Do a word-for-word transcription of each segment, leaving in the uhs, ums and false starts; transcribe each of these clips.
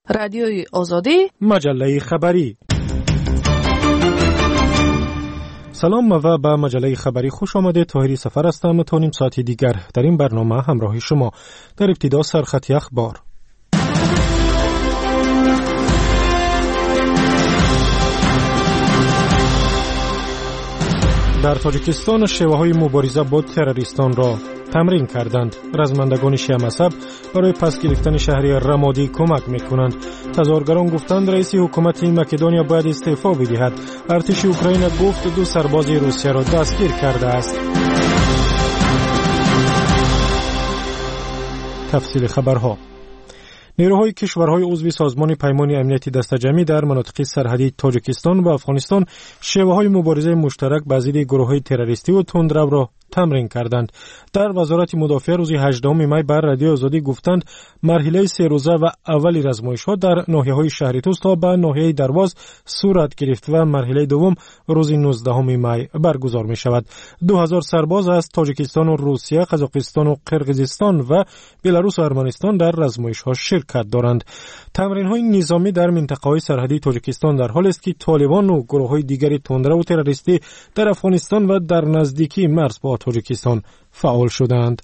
رادیوی آزادی، مجله خبری. سلام و به مجله خبری خوش آمده. طاهری سفر هستم. تا نیم ساعتی دیگر در این برنامه همراه شما. در ابتدا سرخط اخبار. در تاجیکستان شیوه‌های مبارزه با تروریستان را تمرین کردند. رزمندگان شیعه مذهب برای پس گرفتن شهر رمادی کمک می‌کنند. تظاهرگران گفتند رئیس حکومت مکدونیا باید استعفا بدهد. ارتش اوکراین گفت دو سرباز روسیه را دستگیر کرده است. تفصیل خبرها. نیروهای کشورهای عضو سازمان پیمان امنیتی دسته‌جمعی در مناطق سرحدی تاجیکستان و افغانستان شیوه‌های مبارزه مشترک با ضد گروه‌های تروریستی و تندرو را تمرین کردند. در وزارت مدافع روز هجدهم می بر رادیو آزادی گفتند مرحله سه روزه و اولی آزمایش‌ها در ناحیه‌های شهری توس تا به ناحیه درواز صورت گرفت و مرحله دوم روز نوزدهم می برگزار می‌شود. دو هزار سرباز از تاجیکستان و روسیه، قزاقستان و قرقیزستان و بلاروس و ارمنستان در آزمایش‌ها شرکت دارند. تمرین‌های نظامی در منطقه‌های سرحدی تاجیکستان در حالی است که طالبان و گروه‌های دیگری تندرو و تروریستی در افغانستان و در نزدیکی مرز با تاجیکستان فعال شدند.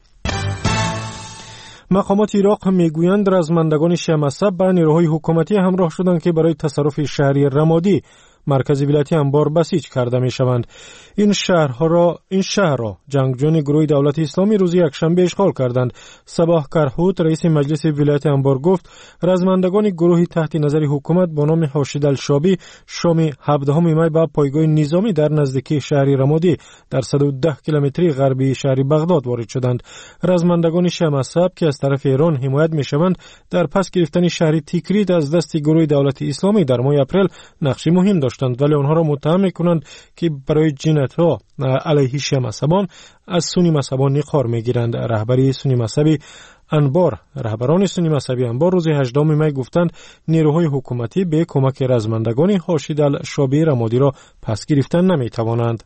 مقامات عراق میگویند رزمندگان شیعه مذهب به نیروهای حکومتی همراه شدند که برای تصرف شهری رمادی مرکز ولایت انبار بسیج کرده می شوند. این شهرها را این شهر را جنگجویان گروه دولت اسلامی روز یکشنبه اشغال کردند. صباح کرهوت رئیس مجلس ولایت انبار گفت رزمندگان گروهی تحت نظر حکومت با نام حاشد الشابی شام هفدهم می به پایگاه نظامی در نزدیکی شهر رمادی در صد و ده کیلومتری غربی شهر بغداد وارد شدند. رزمندگان شیعه مذهب که از طرف ایران حمایت می شوند در پس گرفتن شهر تیکریت از دست گروه دولت اسلامی در ماه اپریل نقش مهم داشتند، ولی آنها را متهم می‌کنند که برای جنایت‌ها علیه شیعه مذهبان از سنی مذهبان نخار می‌گیرند. رهبری سنی مذهبی انبار رهبران سنی مذهبی انبار روز هجدهم می گفتند نیروهای حکومتی به کمک رزمندگان حاشد الشابی رمادی را پس گرفتن نمی‌توانند.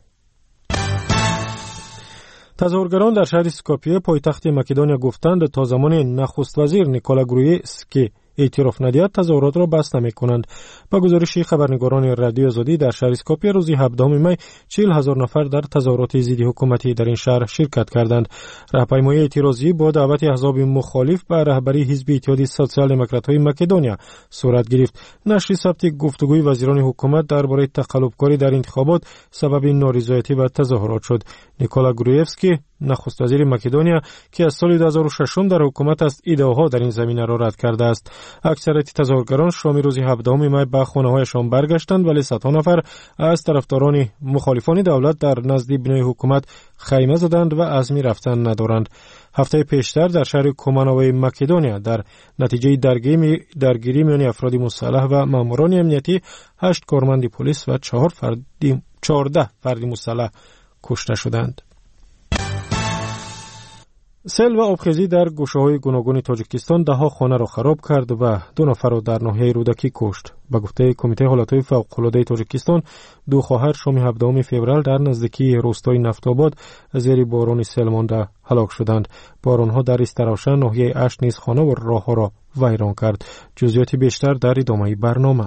تظاهرگران در شهر اسکوپیه پایتخت مکدونیا گفتند تا زمان نخست وزیر نیکولا گرویوسکی اعتراف ندهد تظاهرات را بس نمی‌کنند. با گزارش خبرنگاران رادیو آزادی در شهر اسکوپیه روز هفدهم می چهل هزار نفر در تظاهرات ضد حکومتی در این شهر شرکت کردند. راهپیمایی اعتراضی با دعوت احزاب مخالف به رهبری حزب اتحاد سوسیال دموکرات‌های مکدونیا صورت گرفت. نشر ثبت گفتگوی وزیران حکومت درباره تقلبکاری در انتخابات سبب نارضایتی و تظاهرات شد. نیکولا گرویوسکی نخست وزیر مکدونیا که از سال دو هزار و شش در حکومت است ایده‌ها در این زمینه را رد کرده است. اکثریت تظاهرگران شام روز هفدهم می به خانه‌هایشان برگشتند، ولی صدها نفر از طرفداران مخالفان دولت در نزد بنای حکومت خیمه زدند و عزم رفتن ندارند. هفته پیشتر در شهر کومانوی مکدونیا در نتیجه درگیری درگیری میان افراد مسلح و ماموران امنیتی هشت کارمند پلیس و چهار فرد چهارده فرد مسلح کشته شدند. سیل و آبخیزی در گوشه‌های گوناگون تاجیکستان ده‌ها خانه را خراب کرد و دو نفر را در ناحیه رودکی کشت. به گفته کمیته حالت‌های فوق‌العاده تاجیکستان، دو خواهر شام هفدهم فوریه در نزدیکی روستای نفت‌آباد زیر باران سیل مانده هلاک شدند. باران‌ها در استراوشن ناحیه اش نیز خانه و راه‌ها را ویران کرد. جزئیات بیشتر در ادامه برنامه.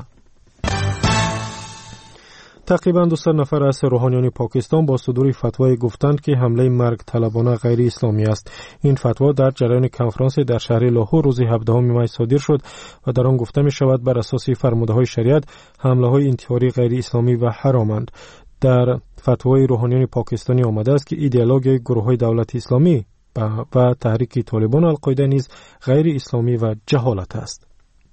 تقریباً دویست نفر از روحانیان پاکستان با صدور فتوای گفتند که حمله مرگ طلبانه غیر اسلامی است. این فتوا در جریان کنفرانس در شهر لاهور روز هفدهم می صادر شد و در آن گفته می شود بر اساس فرموده‌های شریعت حمله های انتحاری غیر اسلامی و حرامند. در فتوای روحانیان پاکستانی آمده است که ایدئولوژی گروه‌های دولت اسلامی و تحریک طالبان القاعده نیز غیر اسلامی و جهالت است.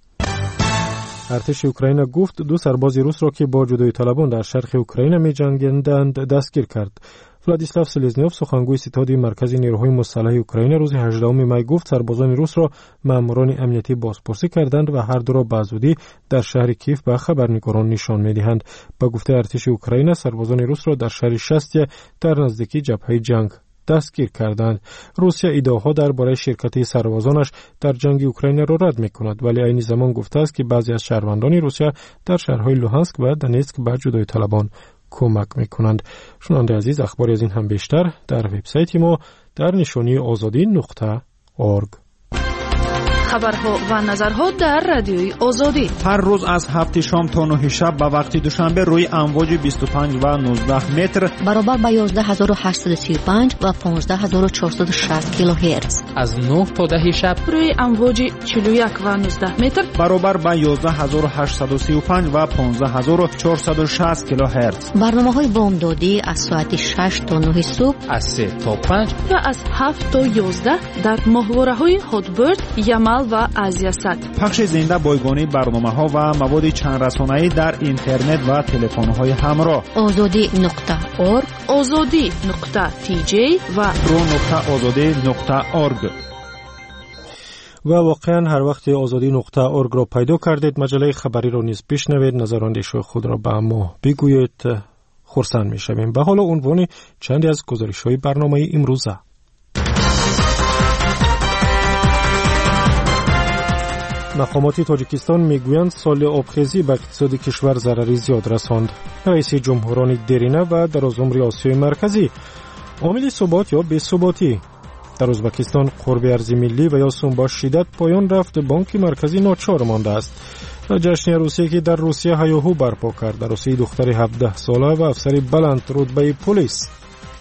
ارتش اوکراین گفت دو سرباز روس را که با جدایی طلبان در شرق اوکراین می جنگیدند دستگیر کرد. ولادیسلاو سلزنیوف سخنگوی ستاد مرکز نیروهای مسلح اوکراین روز هجدهم می گفت سربازان روس را ماموران امنیتی بازپرسی کردند و هر دو را به زودی در شهر کیف به خبرنگاران نشان می‌دهند. با گفته ارتش اوکراین سربازان روس را در شهر شستیا در نزدیکی جبهه جنگ دستگیر کردند. روسیه ادعاها درباره شرکت سربازانش در جنگ اوکراین را رد می‌کند، ولی عین زمان گفته است که بعضی از شهروندان روسیه در شهرهای لوهانسک و دونتسک به جدایی طلبان کمک می‌کنند. شنونده عزیز، اخباری از این هم بیشتر در وبسایت ما در نشانی آزادی نقطه اورگ. خبرها و نظرها در رادیوی آزادی. هر روز از هفت شام تا نه شب به وقت دوشنبه روی امواج بیست و پنج و نوزده متر برابر با یازده هزار و هشتصد و سی و پنج و پانزده هزار و چهارصد و شصت کیلوهرتز. از نه تا ده شب روی امواج چهل و یک و نوزده متر برابر با یازده هزار و هشتصد و سی و پنج و پانزده هزار و چهارصد و شصت کیلوهرتز. برنامه‌های بامدادی از ساعت شش تا نه صبح، از سه تا پنج و از هفت تا یازده در ماهواره‌های هاتبرد، یمل و آزیاسات. پخش زنده بایگانی برنامه‌ها و مواد چند رسانه‌ای در اینترنت و تلفن‌های همراه. آزادی نقطه اورگ، آزادی نقطه تی جی و رو نقطه آزادی نقطه اورگ. و واقعا هر وقت آزادی نقطه اورگ را پیدا کردید مجله خبری را نیز بشنوید، نظراندیش خود را به ما بگویید، خرسند می‌شویم. به حال عنوان چندی از گزارش‌های برنامه امروزه. مقامات تاجیکستان میگویند سال آبخیزی به اقتصاد کشور ضرری زیاد رساند. رئیس جمهوران دیرینه و درازعمر آسیای مرکزی عامل ثبات یا بی‌ثباتی. در ازبکستان قرب ارز ملی و یا سون با شدت پایان رفت، بانک مرکزی ناچار مانده است. جشن عروسی که در روسیه هیاهو برپا کرد، عروسی دختر هفده ساله و افسر بلند رتبه پلیس.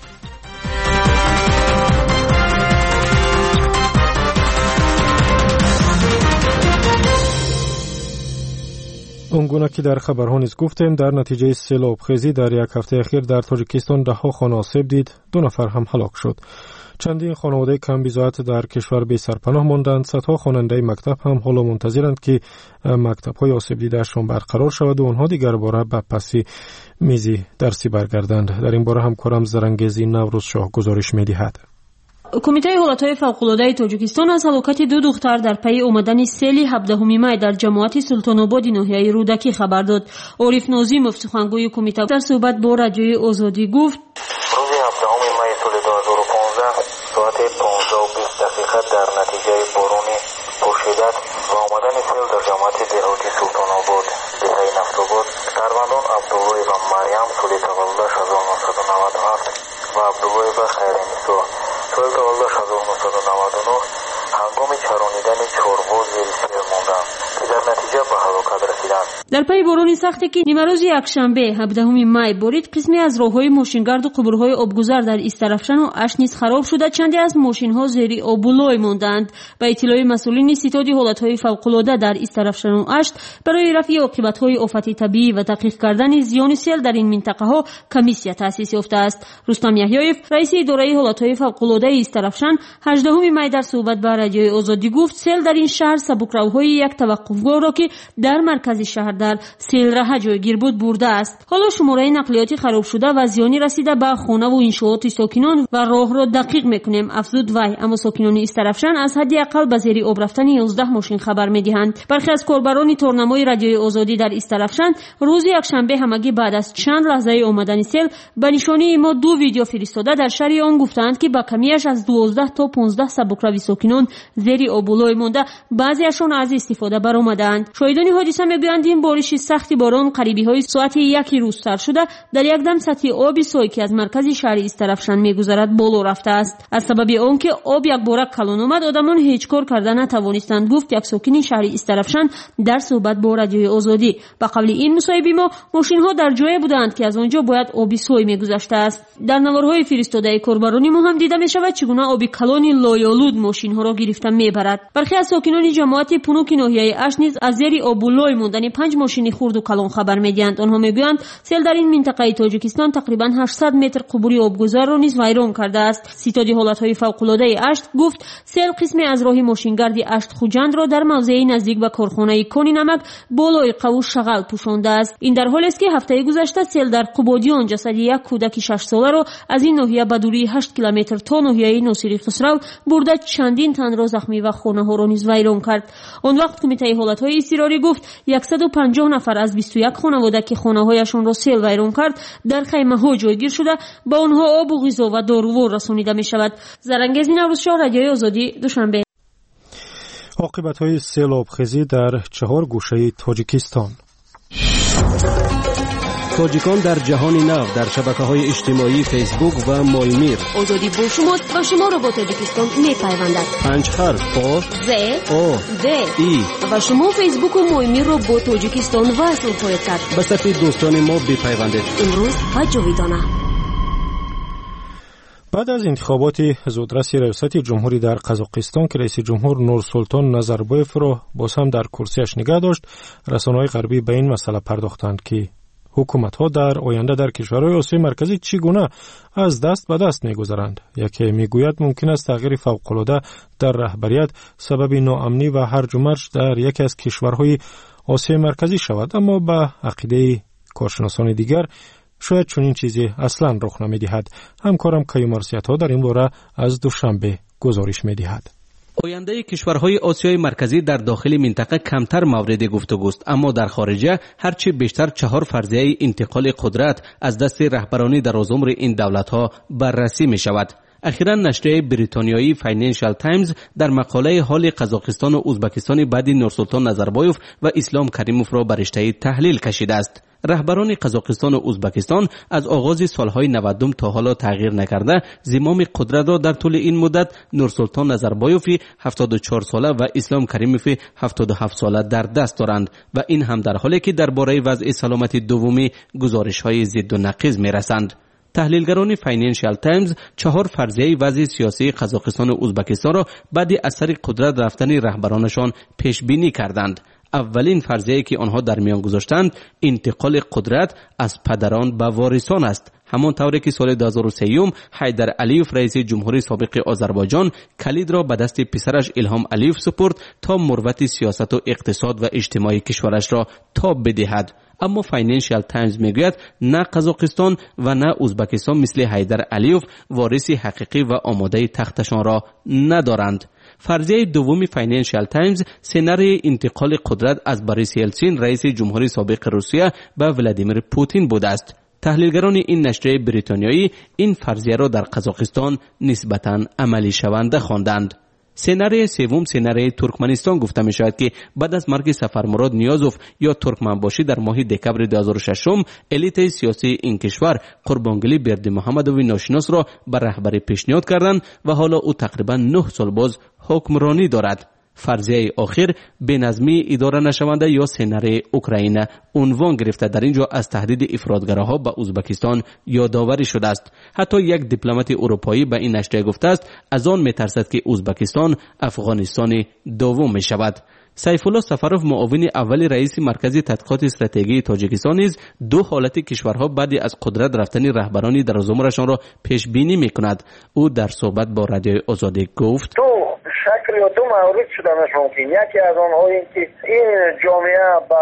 اونگونه که در خبرها نیز گفتیم، در نتیجه سیلاب خیزی در یک هفته اخیر در تاجیکستان ده ها خانه آسیب دید، دو نفر هم هلاک شد. چندین خانواده کم بی‌ضاعت در کشور بی سرپناه ماندند. صدها خواننده مکتب هم حالا منتظرند که مکتب‌های آسیب دیده‌شان برقرار شود و آنها دیگر باره به پسی میزی درسی برگردند. در این باره همکارم زرنگیزی نوروز شاه گزارش می‌دهد. کمیته حالتهای فوق‌العاده تاجیکستان از هلاکت دو دختر در پی آمدن سیل هفدهم می در جماعت سلطان آباد ناحیه رودکی خبر داد. عارف ناظم سخنگوی کمیته در صحبت با رادیوی آزادی گفت: روز هفدهم می سال دو هزار و پانزده ساعت پانزده و بیست دقیقه در نتیجه باران پرشدت و آمدن سیل در جماعت دهاتی سلطان آباد دهه نفت‌آباد کاروان عبدالله و مریم سال تولدش هزار و نهصد و نود و هفت و عبدالله و خیرنسا سال تولدش هزار و نهصد و نود و نه هنگام چرانیدن چهارباز زیر سیل ماندند که در نتیجه به هلاکت رسیدند. در پی باران سختی که نیمه روز یکشنبه هفدهم می بارید، قسمی از راههای ماشینگرد و قبورهای آبگذر در ایسترفشن و اشت نیز خراب شده، چندی از ماشین‌ها زیر آب و لای ماندند. به اطلاع مسئولین ستاد حالتهای فوق‌العاده در ایسترفشن و اشت برای رفع عاقبت‌های آفت طبیعی و تحقیق کردن زیان سیل در این منطقه‌ها کمیسیا تأسیس یافته است. رستم یحیایف رئیس اداره حالتهای فوق‌العاده ایسترفشن هجدهم می در صحبت با رادیوی آزادی گفت سیل در این شهر سبکروهای یک توقفگاه را که در مرکز شهر در سیل راه جایگیر بود برده است. حالا شماره نقلیاتی خراب شده و زیانی رسیده به خانه و انشاءات ساکنان و راه را دقیق میکنیم افزود وی. اما ساکنان ایسترفشن از حد اقل به زیر آب رفتن یازده ماشین خبر میدهند. برخی از کاربران تورنمای رادیوی آزادی در ایسترفشن روز یکشنبه همگی بعد از چند لحظه آمدن سیل به نشانی ما دو ویدیو فرستاده در شرح آن گفتند که با کمیش از دوازده تا پانزده سبکروی ساکنان زیر آب و لای مانده، بعضیشان از استفاده برآمدند. شاهدان حادثه میگویند این بارش سختی باران قریبی های ساعت یکی روز سر شده در یک دم سطح آب سوی که از مرکز شهر ایسترفشن میگذرد بالا رفته است. از سبب آنکه آب یک باره کلان آمد، آدمان هیچ کار کرده نتوانستند، گفت یک ساکن شهر ایسترفشن در صحبت با رادیوی آزادی. به قبل این مصاحبه ما ماشین ها در جایی بودند که از آنجا باید آب سوی میگذشته است. در نوارهای فرستاده کاربران ما هم دیده میشود چگونه آب کلان لایآلود ماشین ها را گرفته میبرد. برخی از ساکنان جماعت پونوک ناحیه اش نیز از زیر آب و لای ماندن پنج ماشین خرد و کلان خبر میدهند. آنها میگویند سیل در این منطقه تاجیکستان تقریبا هشتصد متر قبوری آبگذر را نیز ویران کرده است. ستاد حالتهای فوق‌العاده اشت گفت سیل قسمی از راه ماشینگردی اشت خوجند را در موضعی نزدیک به کارخانه کانی نمک بالای قو شغل پوشانده است. این در حالی است که هفته گذشته سیل در قبادیان جسد یک کودک شش ساله را از این ناحیه به دوری هشت کیلومتر تا ناحیه ناصری خسرو برده چندین تن را زخمی و خانه ها را نیز ویران کرد. آن وقت کمیته حالتهای اضطراری گفت صد و پنجاه نفر از بیست و یک خانواده که خانه هایشان را سیل ویران کرد در خیمه ها جایگیر شده، با آنها آب و غذا و دارو رسانیده می شود. زرنگیزی نوروز شاه، رادیوی آزادی، دوشنبه. عاقبت‌های سیلاب خیزی در چهار گوشه تاجیکستان. تاجیکان در جهان نو در شبکه‌های اجتماعی فیسبوک و مایمیر. آزادی با شماست و شما را با تاجیکستان می‌پیوندد. پنج حرف آ ز آ د ای و شما فیسبوک و مایمیر را با تاجیکستان وصل خواهید کرد. به صفحه دوستان ما بپیوندید. امروز و جاویدانه. بعد از انتخابات زودرس ریاست جمهوری در قزاقستان که رئیس جمهور نورسولتان نظربایف را باز هم در کرسیش نگه داشت، رسانه‌های غربی به این مسئله پرداختند که حکومت‌ها در آینده در کشورهای آسیای مرکزی چگونه از دست به دست می‌گذرند. یکی میگوید ممکن است تغییر فوق‌العاده در رهبریت سبب ناامنی و هرج و مرج در یکی از کشورهای آسیای مرکزی شود، اما به عقیده کارشناسان دیگر شاید چنین چیزی اصلا رخ نمی‌دهد. همکارم کیوم ارسیت‌ها در این باره از دوشنبه گزارش می‌دهد. آینده کشورهای آسیای مرکزی در داخل منطقه کمتر مورد گفتگوست، اما در خارجه هرچی بیشتر چهار فرضیه انتقال قدرت از دست رهبرانی در عمر این دولت‌ها بررسی می‌شود. اخیراً نشریه بریتانیایی فاینانشال تایمز در مقاله حال قزاقستان و ازبکستان بعد نورسولتان نظربایف و اسلام کریموف را بر رشته تحلیل کشیده است. رهبران قزاقستان و ازبکستان از آغاز سالهای نود تا حالا تغییر نکرده زمام قدرت را در طول این مدت نورسولتان نظربایف هفتاد و چهار ساله و اسلام کریموف هفتاد و هفت ساله در دست دارند و این هم در حالی که درباره وضع سلامت دومی گزارش‌های ضد و نقیض می‌رسند. تحلیلگران فاینانشال تایمز چهار فرضیه وضع سیاسی قزاقستان و ازبکستان را بعد از اثر قدرت رفتن رهبرانشان پیش بینی کردند. اولین فرضیه‌ای که آنها در میان گذاشتند انتقال قدرت از پدران به وارثان است، همان طوری که سال دو هزار و سه حیدر علیوف رئیس جمهوری سابق آذربایجان کلید را به دست پسرش الهام علیوف سپرد تا مروت سیاست و اقتصاد و اجتماعی کشورش را تاب بدهد. اما فاینانشال تایمز میگوید نه قزاقستان و نه ازبکستان مثل حیدر علیوف وارث حقیقی و آماده تختشان را ندارند. فرضیه دومی فاینانشال تایمز سناریوی انتقال قدرت از بوریس یلتسین رئیس جمهوری سابق روسیه به ولادیمیر پوتین بوده است. تحلیلگران این نشریه بریتانیایی این فرضیه را در قزاقستان نسبتاً عملی شونده خواندند. سناریوی سوم سناریوی ترکمنستان گفته می شود که بعد از مرگ سفرمراد نیازوف یا ترکمنباشی در ماه دکبر دو هزار و شش الیت سیاسی این کشور قربانگلی بردیمحمدوی ناشناس را بر رهبری پیشنهاد کردند و حالا او تقریبا نه سال باز حکمرانی دارد. فرضیه آخر بینظمی اداره نشونده یا سناریوی اوکراین عنوان گرفته. در اینجا از تهدید افراطگراها به ازبکستان یادآوری شده است. حتی یک دیپلمات اروپایی به این نشریه گفته است از آن میترسد که ازبکستان افغانستان دوم می شود. سیف الله سفروف معاون اول رئیس مرکز تحقیقات استراتژی تاجیکستان نیز دو حالت کشورها بعد از قدرت رفتن رهبرانی در عمرشان را پیش بینی می کند. او در صحبت با رادیوی آزادی گفت شکل یا دو مورد شدنش ممکن. یکی از آنها این که این جامعه با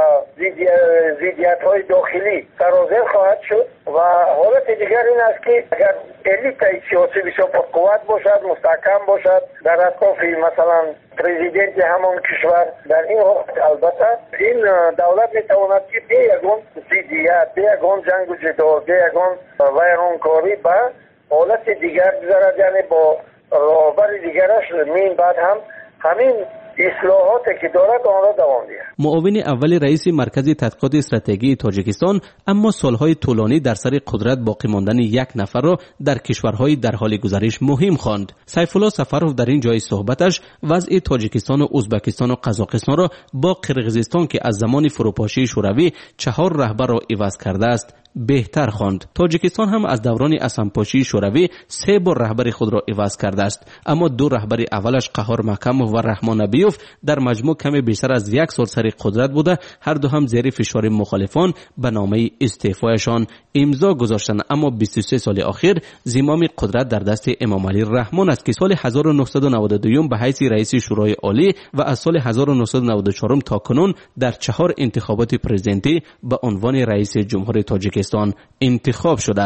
ضدیت های داخلی سرازیر خواهد شد و حالت دیگر این است که اگر الیت سیاسی بسیار پرقوت باشد، مستحکم باشد در اطراف مثلا پرزیدنت همان کشور، در این وقت البته این دولت میتواند که به یگان ضدیت، به یگان جنگ و جدال، به یگان ویرانکاری به حالت دیگر بگذارد، یعنی با راهبر دیگرش مین بعد هم همین اصلاحاتی که دارد آن را دوام دهد. معاون اول رئیس مرکز تحقیقات استراتژی تاجیکستان اما سالهای طولانی در سر قدرت باقی ماندن یک نفر را در کشورهای در حال گذشته مهم خواند. سیف الله سفروف در این جای صحبتش وضع تاجیکستان و ازبکستان و قزاقستان را با قرقیزستان که از زمان فروپاشی شوروی چهار رهبر را عوض کرده است بهتر خواند. تاجیکستان هم از دوران اسنپاشی شوروی سه بار رهبر خود را عوض کرده است، اما دو رهبر اولش قهار محکموف و رحمان ابیوف در مجموع کمی بیشتر از یک سال سر قدرت بوده. هر دو هم زیر فشار مخالفان به نامه استعفایشان امضا گذاشتند. اما بیست و سه سال اخیر زمام قدرت در دست امام علی رحمان است که سال هزار و نهصد و نود و دو به حیث رئیس شورای عالی و از سال هزار و نهصد و نود و چهار تا کنون در چهار انتخابات پرزیدنتی به عنوان رئیس جمهور تاجیکستان انتخاب شده است.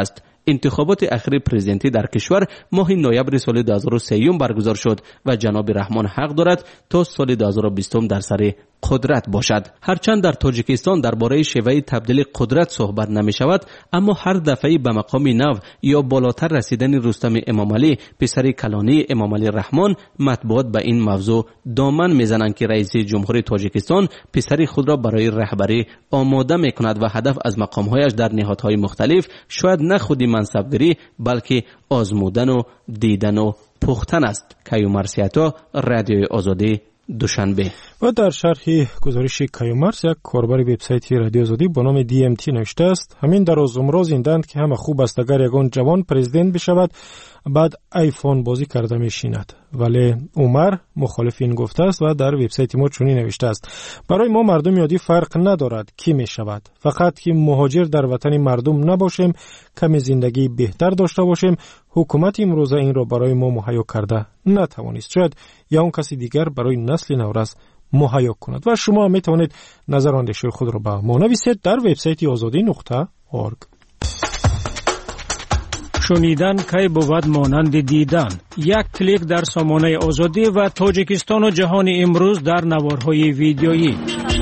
انتخابات اخیر پرزیدنتی در کشور ماه نوامبر سال دو هزار و سه برگزار شد و جناب رحمان حق دارد تا سال دو هزار و بیست در سر قدرت باشد. هرچند در تاجیکستان درباره شیوه تبدیل قدرت صحبت نمی شود، اما هر دفعه به مقام نو یا بالاتر رسیدن رستم امام علی پسر کلانی امام علی رحمان، مطبوعات به این موضوع دامن میزنند که رئیس جمهور تاجیکستان پسر خود را برای رهبری آماده می کند و هدف از مقامهایش در نهادهای مختلف شاید نه خودی منصبگیری بلکه آزمودن و دیدن و پختن است. کیومرث سیاتا، رادیوی آزادی، دوشنبه. و در شرح گزارش کیومرث، یک کاربر وبسایت رادیو آزادی با نام دی ام تی نوشته است: همین در روزمره زندند که همه خوب است اگر یگان جوان پرزیدنت بشود بعد آیفون بازی کرده میشیند. ولی عمر مخالف این گفته است و در وبسایت ما چنین نوشته است: برای ما مردم یادی فرق ندارد کی می شود، فقط که مهاجر در وطن مردم نباشیم، کمی زندگی بهتر داشته باشیم. حکومت امروزه این را برای ما مهیا کرده نتوانست، شاید یا اون کسی دیگر برای نسل نورس مهیا کند. و شما می توانید نظر اندیشه خود را به ما نویسید در وبسایت آزادی نقطه اورگ. شنیدن کی بود مانند دیدن. یک کلیک در سامانه آزادی و تاجیکستان و جهان امروز در نوارهای ویدیویی.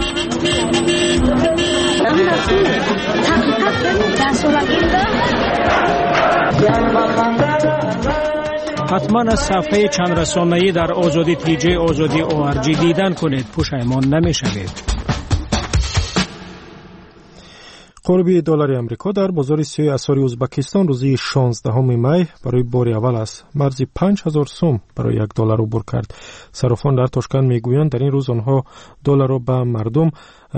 حتما از صفحه چند رسانه‌ای در آزادی تی جی آزادی او آر جی دیدن کنید، پشیمان نمی‌شوید. قربی دلار آمریکا در بازار سیاه اسعار ازبکستان روزی شانزدهم می برای بار اول است مرز پنج هزار سوم برای یک دلار عبور کرد. صرافان در تاشکند میگویند در این روز آنها دلار را به مردم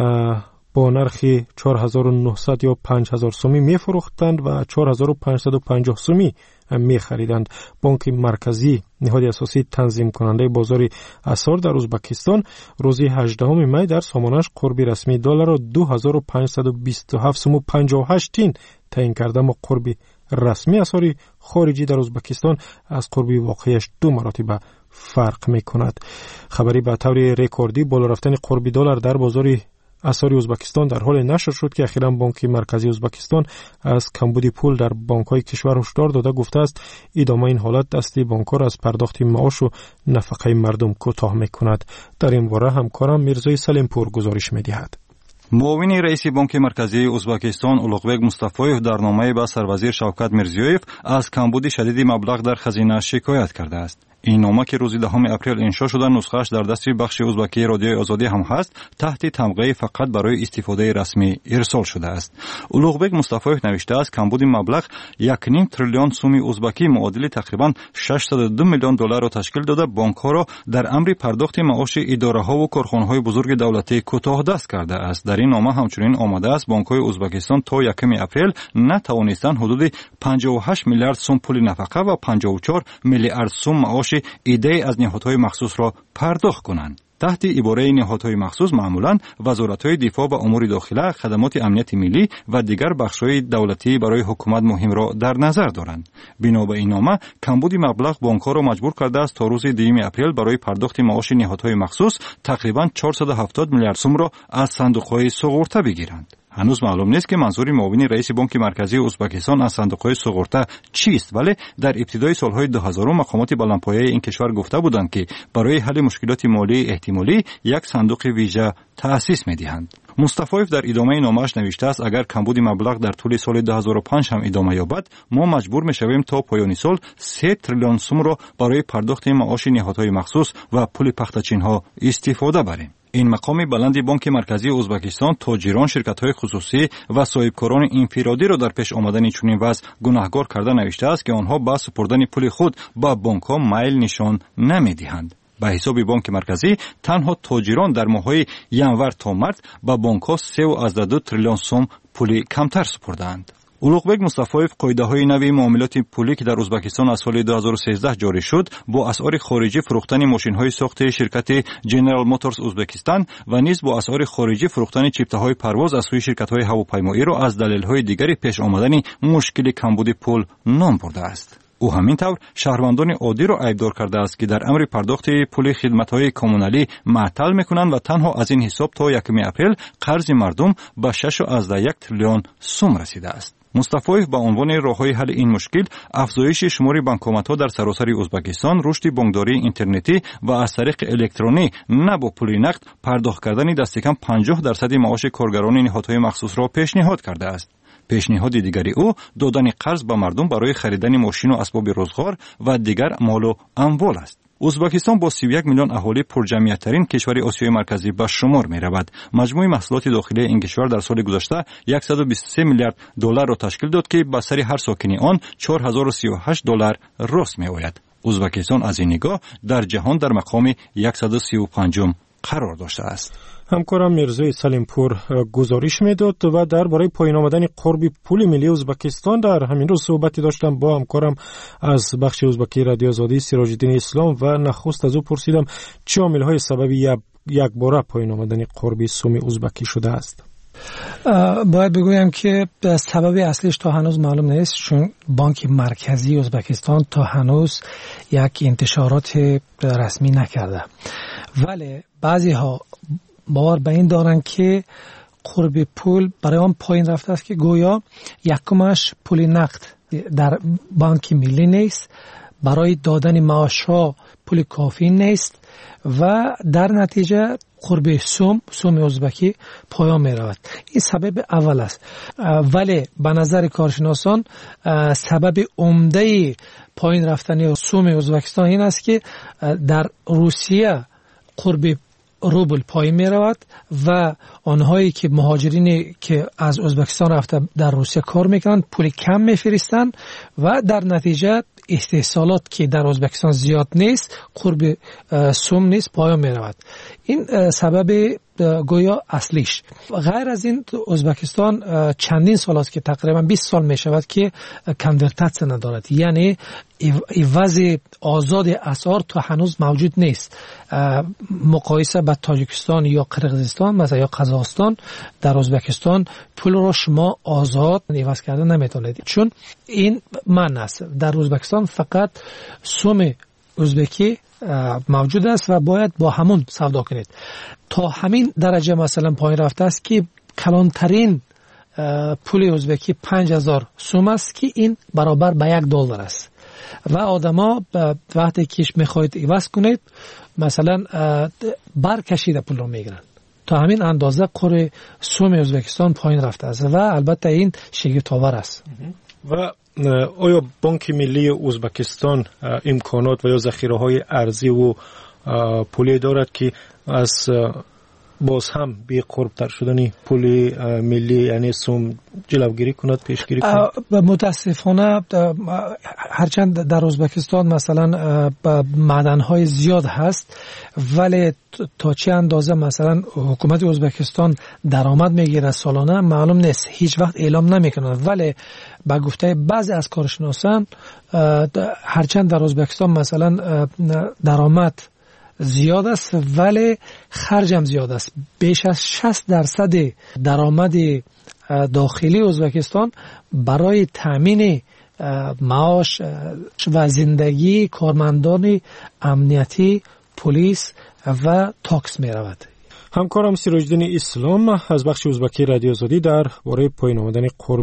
با نرخ چهار هزار و نهصد یا پنج هزار سومی می فروختند و چهار هزار و پانصد و پنجاه سومی می خریدند. بانک مرکزی، نهاد اساسی تنظیم کننده بازار اسعار در ازبکستان، روز هجدهم می در سامانش قربی رسمی دلار را دو هزار و پانصد و بیست و هفت سوم و پنجاه و هشت تین تعیین کرده، اما قربی رسمی اسعار خارجی در ازبکستان از قربی واقعیش دو مراتب فرق می کند. خبری به طور رکوردی بالا رفتن قربی دلار در بازار اسعار ازبکستان در حال نشر شد که اخیراً بانک مرکزی ازبکستان از کمبود پول در بانک‌های کشور هشدار داده گفته است ادامه این حالت دستی بانک‌ها را از پرداخت معاش و نفقه مردم کوتاه می‌کند. در این باره همکارم میرزای سلیمپور گزارش می‌دهد. معاون رئیس بانک مرکزی ازبکستان اولوغبек مصطفی‌یف در نامه به سروزیر شوکت میرزیویف از کمبود شدید مبلغ در خزینه شکایت کرده است. این نامه که روز دهم اپریل انشا شده، نسخه‌اش در دست بخش ازبکی رادیوی آزادی هم هست، تحت تمغه فقط برای استفاده رسمی ارسال شده است. اولوغبek مصطفی‌یف نوشته است کمبود مبلغ یک و نیم تریلیون سوم ازبکی معادل تقریباً ششصد و دو میلیون دلار را تشکیل داده بانک‌ها را در امر پرداخت معاش اداره‌ها و کارخانه‌های بزرگ دولتی کوتاه دست کرده است. در این نامه همچنین آمده است بانک‌های ازبکستان تا یکم اپریل نتوانستند حدود پنجاه و هشت میلیارد سوم پول نفقه و پنجاه و چهار میلیارد سوم معاش ایده از نهادهای مخصوص را پرداخت کنند. تحت عباره نهادهای مخصوص معمولاً وزارت‌های دفاع و امور داخله، خدمات امنیت ملی و دیگر بخش‌های دولتی برای حکومت مهم را در نظر دارند. بنا به این نامه کمبود مبلغ بانک‌ها را مجبور کرده است تا روز دوم اپریل برای پرداخت معاش نهادهای مخصوص تقریباً چهارصد و هفتاد میلیارد سوم را از صندوق‌های سوغورته بگیرند. هنوز معلوم نیست که منظور معاون رئیس بانک مرکزی ازبکستان از صندوق‌های سوغورته چیست، ولی در ابتدای سال‌های دو هزار مقامات بلندپایه این کشور گفته بودند که برای حل مشکلات مالی احتمالی یک صندوق ویژه تأسیس می‌دهند. مصطفی‌یف در ادامه نامه‌اش نوشته است اگر کمبود مبلغ در طول سال دو هزار و پنج هم ادامه یابد، ما مجبور می‌شویم تا پایان سال سه تریلیون سوم را برای پرداخت معاش نهادهای مخصوص و پول پختچین‌ها استفاده بریم. این مقام بلند بانک مرکزی ازبکستان تاجران، شرکت‌های خصوصی و صاحبکاران انفرادی را در پیش آمدن چنین وضع گناهکار کرده نوشته است که آنها با سپردن پول خود با بانک‌ها میل نشان نمی‌دهند. به حساب بانک مرکزی تنها تاجران در ماه‌های ینور تا مارس با بانک‌ها سه و دو تریلیون سوم پول کمتر سپردند. اولوغبek مصطفی‌یف قاعده‌های نوی معاملات پولی که در ازبکستان از سال دو هزار و سیزده جاری شد با اسعار خارجی فروختن ماشین‌های ساخت شرکت جنرال موتورز ازبکستان و نیز با اسعار خارجی فروختن چیپته‌های پرواز از سوی شرکت‌های هواپیمایی را از دلایل‌های دیگری پیش آمدن مشکل کمبود پول نام برده است. او همین طور شهروندان عادی را عیبدار کرده است که در امر پرداخت پول خدمت‌های کمونالی معطل می‌کنند و تنها از این حساب تا یکم اپریل قرض مردم به شش و یک تریلیون سوم رسیده است. مصطفی با عنوان راه‌های حل این مشکل افزایش شمار بانکومات‌ها در سراسر ازبکستان، رشد بانکداری اینترنتی و از طریق الکترونی نه با پول نقد پرداخت کردن دست کم پنجاه درصد معاش کارگران نهادهای مخصوص را پیشنهاد کرده است. پیشنهاد دیگری او دادن قرض به مردم برای خریدن ماشین و اسباب روزگار و دیگر مال و اموال است. ازبکستان با سی و یک میلیون اهالی پرجمعیت ترین کشور آسیای مرکزی به شمار می رود. مجموع محصولات داخلی این کشور در سال گذشته صد و بیست و سه میلیارد دلار را تشکیل داد که به سر هر ساکنی آن چهار هزار و سی و هشت دلار راست می آید. ازبکستان از این نگاه در جهان در مقام صد و سی و پنج قرار داشته است. همکارم میرزای سلیمپور گزارش میداد و درباره پایین آمدن قرب پول ملی ازبکستان در همین روز صحبتی داشتم با همکارم از بخش ازبکی رادیو آزادی سراج الدین اسلام و نخست از او پرسیدم چه عامل‌های سبب یک باره پایین آمدن قرب سوم ازبکی شده است. باید بگویم که سبب اصلیش تا هنوز معلوم نیست، چون بانک مرکزی ازبکستان تا هنوز یک انتشارات رسمی نکرده، ولی بعضی ها باور به این دارن که قرب پول برای آن پایین رفته است که گویا یکمش پول نقد در بانک ملی نیست، برای دادن معاش ها پول کافی نیست و در نتیجه قرب سوم سوم ازبکی پایان می رود. این سبب اول است، ولی به نظر کارشناسان سبب عمده پایین رفتن سوم ازبکستان این است که در روسیه قرب روبل پایین می رود و آنهایی که مهاجرینی که از ازبکستان رفته در روسیه کار میکنند پول کم میفرستند و در نتیجه استحصالات که در ازبکستان زیاد نیست، قرب سوم نیست، پایان می رود. این سبب گویا اصلیش. غیر از این ازبکستان چندین سال است که تقریبا بیست سال می شود که کنورتاسی ندارد، یعنی عوض آزاد اسعار تا هنوز موجود نیست. مقایسه با تاجیکستان یا قرقیزستان مثلا یا قزاقستان، در ازبکستان پول را شما آزاد عوض کردن نمیتونید، چون این من است. در ازبکستان فقط سوم ازبکی موجود است و باید با همون سودا کنید. تا همین درجه مثلا پایین رفته است که کلانترین پول ازبکی پنج هزار سوم است که این برابر به یک دلار است و آدما وقتی که میخواید عوض کنید مثلا برکشیده پول رو میگیرن. تا همین اندازه قرب سوم ازبکستان پایین رفته است و البته این شگفت‌آور است. و آیا بانک ملی ازبکستان امکانات و یا ذخیره‌های ارزی و پولی دارد که از باز هم بی قربتر شدن پول ملی یعنی سوم جلوگیری کند، پیشگیری کند؟ متاسفانه هرچند در ازبکستان مثلا معدن‌های زیاد هست، ولی تا چه اندازه مثلا حکومت ازبکستان درآمد میگیره سالانه معلوم نیست، هیچ وقت اعلام نمیکنند. ولی با گفته بعضی از کارشناسان هرچند در ازبکستان مثلا درآمد زیاد است ولی خرج هم زیاد است. بیش از شصت درصد درآمد داخلی ازبکستان برای تامین معاش و زندگی کارمندان امنیتی، پلیس و تاکس می رود. همکارم سراج الدین اسلام از بخش ازبکی رادیو آزادی در باره پایین آمدن قرب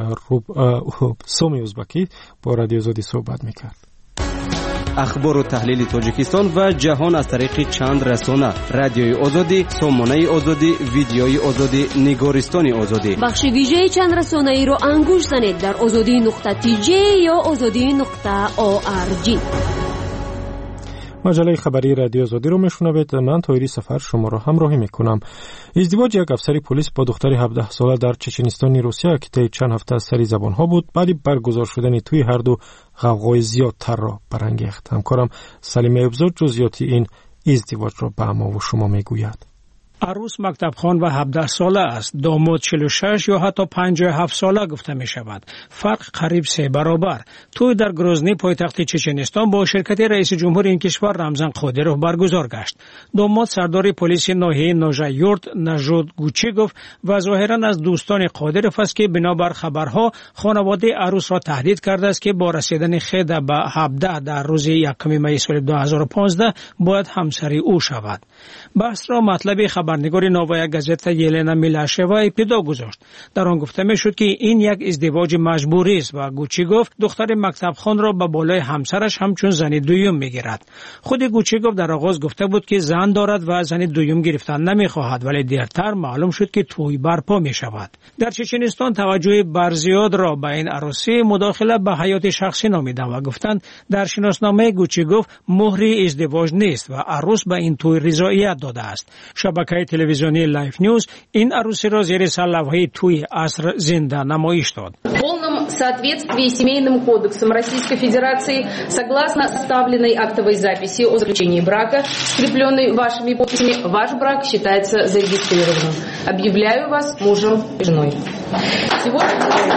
سوم ازبکی با رادیو آزادی صحبت میکرد. اخبار و تحلیل تاجیکستان و جهان از طریق چند رسانه: رادیوی آزادی، سامانه آزادی، ویدیوی آزادی، نگارستان آزادی. بخش ویژه چند رسانه ای رو انگوش زنید در آزادی نقطه تی جی یا آزادی نقطه او آر جی. مجله خبری رادیو آزادی رو میشنوید. من طاهری سفر شما را همراهی میکنم. ازدواج یک افسر پلیس با دختر هفده ساله در چچنستان روسیه که طی چند هفته از سری زبان ها بود، بعد برگزار شدن توی هر دو غوغای زیادتر را برانگیخت. همکارم سلیمه ابزار جزئیات این ازدواج را به ما و شما میگوید. عروس مکتب خوان و هفده ساله است. داماد چهل و شش یا حتی پنجاه و هفت ساله گفته می شود. فرق قریب سه برابر. توی در گروزنی پایتخت چچنستان با شرکت رئیس جمهور این کشور رمزان قادروف برگزار گشت. داماد سردار پلیس ناحیه نوژایورد نژاد گوچیگوف و ظاهرا از دوستان قادروف است که بنابر خبرها خانواده عروس را تهدید کرده است که با رسیدن خیده به هفده در روز یکم می سال دو هزار و پانزده باید همسری او شود. بحث را مطلب خبرنگار نووایا گازتا یلنا میلاشوا ابتدا گذاشت. در آن گفته میشد که این یک ازدواج مجبوری است و گوچیگوف دختر مکتبخوان را به بالای همسرش همچون زن دوم میگیرد. خود گوچیگوف در آغاز گفته بود که زن دارد و زن دوم گرفتن نمیخواهد، ولی دیرتر معلوم شد که توی برپا می شود. در چچنستان توجه برزیاد را به این عروسی مداخله به حیات شخصی نامیدند و گفتند در شناسنامه گوچیگوف مهری ازدواج نیست و عروس به این توی رضایت داده است. شبکه تلویزیونی لایف نیوز این عروسی را زیر سر توی عصر زنده نمایش داد. В полном соответствии с Семейным кодексом Российской Федерации, согласно составленной актовой записи о заключении брака, скрепленной вашими подписями, ваш брак считается зарегистрированным. Объявляю вас мужем и женой. Сегодня...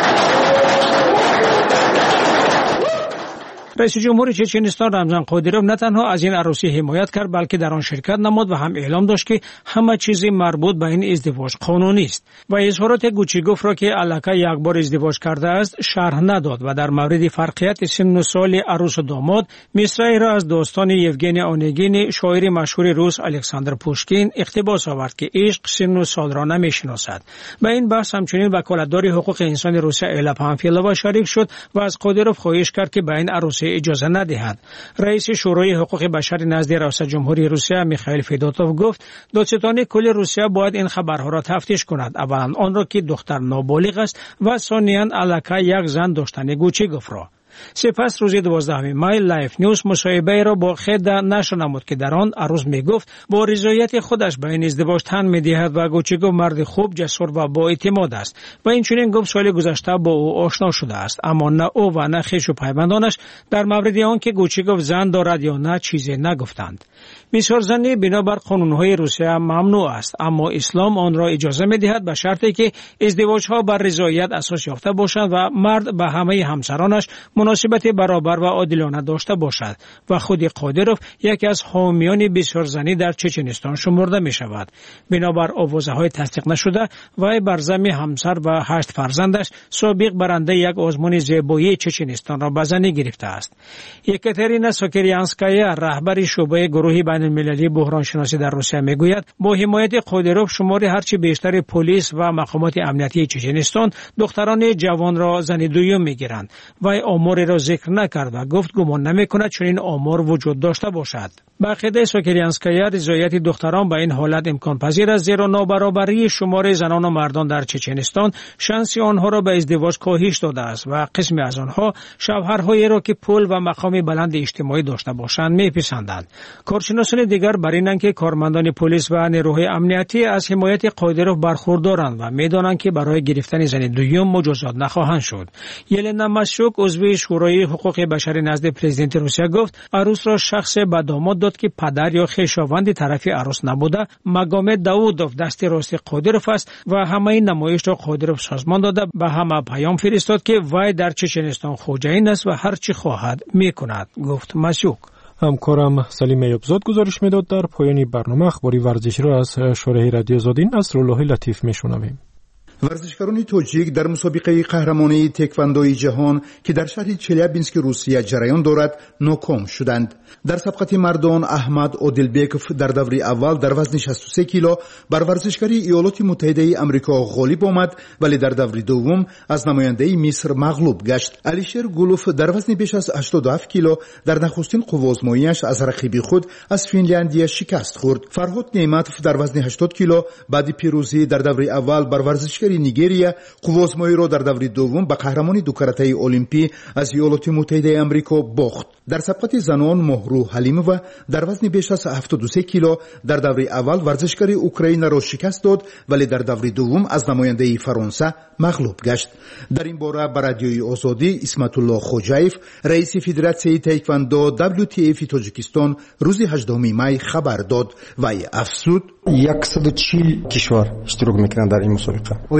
رئیس جمهور چچنستان رمضان قادیروف نه تنها از این عروسی حمایت کرد بلکه در آن شرکت نمود و هم اعلام داشت که همه چیزی مربوط به این ازدواج قانونی است و اظهارات گوچیگوف را که الکه یک بار ازدواج کرده است شرح نداد و در مورد فرقیت سن و سال عروس و داماد مصرعی را از داستان یوگنی اونگین شاعر مشهور روس الکساندر پوشکین اقتباس آورد که عشق سن و سال را نمیشناسد. به این بحث همچنین وکالتدار حقوق انسان روسیه الا پامفیلووا شریک شد و از قادیروف خواهش کرد که به این عروسی اجازه ندهد. رئیس شورای حقوق بشر نزد ریاست جمهوری روسیه میخائیل فدوتوف گفت دادستان کل روسیه باید این خبرها را تفتیش کند، اولا آن را که دختر نابالغ است و ثانیاً الکه یک زن داشتن گوچیگوف را. سپس روز دوازدهم می لایف نیوز مصاحبه را با خد نشر نمود که در آن عروس میگفت با رضایت خودش به این ازدواج تن میدهد و گوچیگوف مرد خوب، جسور و با اعتماد است و این چنین گفت سال گذشته با او آشنا شده است، اما نه او و نه خویش و پیوندانش در مورد آن که گوچیگوف زن دارد یا نه چیزی نگفتند. بسیار زنی بنابر قانونهای روسیه ممنوع است، اما اسلام آن را اجازه میدهد به شرطی که ازدواجها بر رضایت اساس یافته باشند و مرد به همه همسرانش مناسبت برابر و عادلانه داشته باشد و خود قادیروف یکی از حامیان بسیار زنی در چچنستان شمرده می شود. بنابر آوازه های تصدیق نشده وی بر ضمن همسر و هشت فرزندش سابق برنده یک آزمون زیبایی چچنستان را به زنی گرفته است. یکاترینا سوکریانسکایا رهبر شعبه گروه بین المللی بحران شناسی در روسیه میگوید با حمایت قادیروف شمار هرچی بیشتر پلیس و مقامات امنیتی چچنستان دختران جوان را زن دوم میگیرند و آمار را ذکر نکرد و گفت گمان نمیکند چنین آمار وجود داشته باشد. با عقیده سوکریانسکایا رضایت دختران به این حالت امکان پذیر است، زیرا نابرابری شمار زنان و مردان در چچنستان شانس آنها را به ازدواج کاهش داده است و قسمی از آنها شوهرهایی را که پول و مقام بلند اجتماعی داشته باشند میپسندند. کارشناسان دیگر بر اینند که کارمندان پلیس و نیروهای امنیتی از حمایت قادیروف برخوردارند و میدانند که برای گرفتن زن دوم مجازات نخواهند شد. یلنا ماسیوک عضو شورای حقوق بشر نزد پرزیدنت روسیه گفت عروس را شخص به داماد داد که پدر یا خویشاوند طرف عروس نبوده. مگامد داوودوف دست راست قادیروف است و همه این نمایش را قادیروف سازمان داده به همه پیام فرستاد که وی در چچنستان خوجین است و هر چی خواهد میکند، گفت ماسیوک. همکارم سلیم ایوبزاد گزارش میداد. در پایان برنامه اخباری ورزشی را از شورای رادیو زادین نصرالله لطیف میشنویم. ورزشکاران توجیک در مسابقه قهرمانی تکواندوی جهان که در شهر چلیابینسک روسیه جریان دارد ناکام شدند. در سبقت مردان احمد اودلبکوف در دور اول در وزن شصت و سه کیلو بر ورزشکاری ایالات متحده آمریکا غالب آمد، ولی در دور دوم از نماینده مصر مغلوب گشت. الیشر گولوف در وزن بیش از هشتاد و هفت کیلو در نخستین قوازماییش از رقیب خود از فنلاندیا شکست خورد. فرهاد نعمتوف در وزن هشتاد کیلو بعد پیروزی در دور اول بر ورزشکاری نیگریا قوازمایی را در دور دوم به قهرمان دو کرته المپی از ایالات متحده آمریکا باخت. در سبقت زنان مهرو حلیمووا در وزن بیش از هفتاد و سه کیلو در دور اول ورزشکار اوکراین را شکست داد، ولی در دور دوم از نماینده فرانسه مغلوب گشت. در این باره بر رادیوی آزادی اسمت الله خوجایف رئیس فدراسیون تایکواندو دبلیو تی اف تاجیکستان روز هجدهم می خبر داد و افزود صد و چهل کشور اشتراک میکنند در این مسابقه.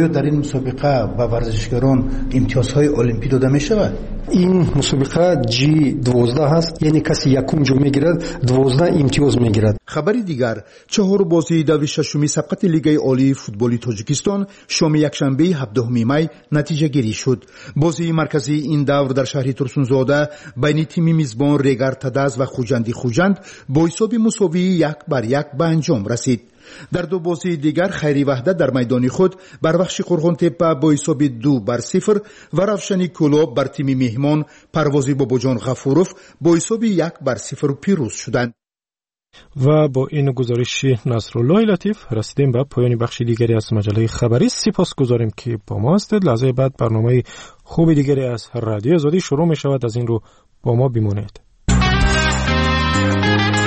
آیا در این مسابقه به ورزشکاران امتیازهای المپی داده می شود؟ این مسابقه جی دوازده هست، یعنی کسی یکم جو میگیرد دوازده امتیاز میگیرد. خبری دیگر، چهار بازی دور ششمی سبقت لیگ عالی فوتبال تاجیکستان شام یکشنبه هفدهم می نتیجه گیری شد. بازی مرکزی این دور در شهر ترسونزاده بین تیم میزبان ریگر تدز و خوجندی خوجند با حساب مساوی یک بر یک به انجام رسید. در دو بازی دیگر خیری وحدت در میدان خود بر بخش قرغان تپه با حساب دو بر صفر و روشنی کلاب بر تیم مهمان پروازی باباجان غفوروف با حساب یک بر صفر پیروز شدند. و با این گزارش نصرالله لطیف رسیدیم به پایان بخش دیگری از مجله خبری. سپاس گذاریم که با ما هستید. لحظه بعد برنامه خوب دیگری از رادیو آزادی شروع می شود. از این رو با ما بمانید.